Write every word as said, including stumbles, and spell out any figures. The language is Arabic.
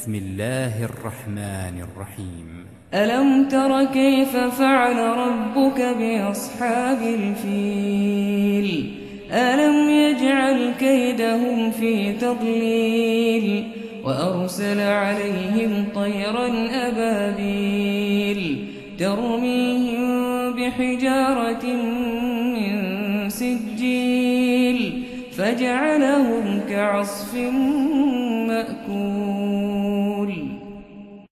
بسم الله الرحمن الرحيم. ألم تر كيف فعل ربك بأصحاب الفيل ألم يجعل كيدهم في تضليل وأرسل عليهم طيرا أبابيل ترميهم بحجارة من سجيل فجعلهم كعصف مأكول.